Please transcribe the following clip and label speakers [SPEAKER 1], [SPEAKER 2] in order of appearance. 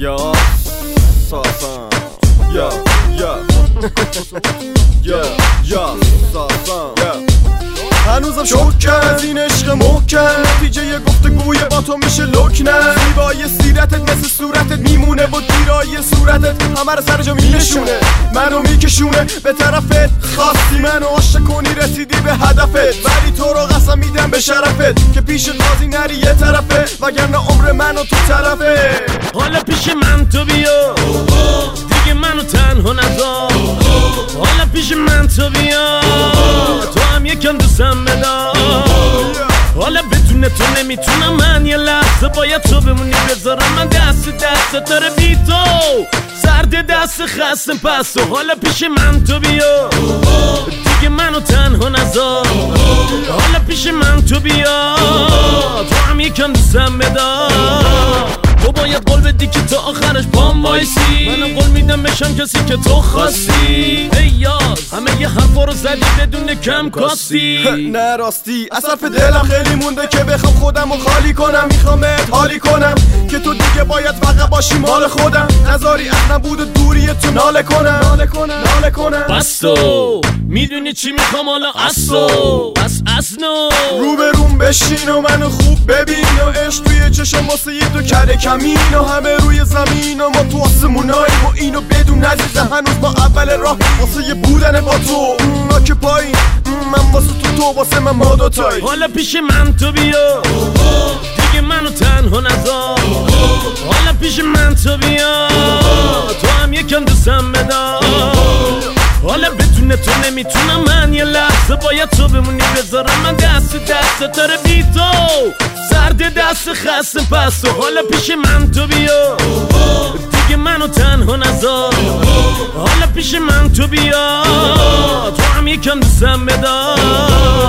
[SPEAKER 1] یا ساسان یا ساسان هنوزم شوکن از این عشق محکم، نتیجه یه گفتگوی با تو میشه لکنه. زیبای سیرتت مثل صورتت میمونه و دیرای صورتت همه رو سر جا مینشونه، منو میکشونه به طرفت. خواستی منو عاشق کنی رسیدی به هدفت، ولی تو رو قسم میدم به شرفت که پیش قاضی نری یه طرفه، وگرنه عمر منو تو طرفه.
[SPEAKER 2] حالا پیش من تو بیا دیگه منو تنها نذار، حالا پیش من تو بیا تو هم یکم دوستم بدار. حالا بدون تو نمیتونم من یه لحظه، باید تو بمونی بذارم من دست داره بی تو سرد دست خستم پس. و حالا پیش من تو بیا دیگه منو تنها نذار، حالا پیش من تو بیا تو هم یکم دوستم بدار. تو باید قول بدی که تا آخرش پام وایسی، منم قول میدم بشم کسی که تو خواستی. ای یاز همه یه حرفا رو زدی بدون کم کاستی.
[SPEAKER 1] نه راستی از حرف دلم خیلی مونده که بخوام خودم رو خالی کنم، میخوامت حالی کنم که تو دیگه باید فقط باشی مال خودم، نذاری از نبود دوری تو ناله کنم.
[SPEAKER 2] بس تو میدونی چی میخوام حالا اصلا نو
[SPEAKER 1] رو به روم بشین و منو خوب ببین و عشق توی چشم واسه یه تو کره کمین و همه روی زمین و ما تو آسمونایی و اینو بدون عزیزم هنوز با اول راه واسه یه بودن با تو. ما که پایین من واسه تو واسه من ما دوتایی.
[SPEAKER 2] حالا پیش من تو بیا دیگه منو تنها نذار، حالا پیش من تو بیا تو هم یکم دوستم بدار. حالا بدون تو نمیتونم من یه لحظه، باید تو بمونی بذارم من دست داره بی تو سرد دست خستم پس. و حالا پیش من تو بیا دیگه منو تنها نذار، حالا پیش من تو بیا تو هم یکم دوستم بدار.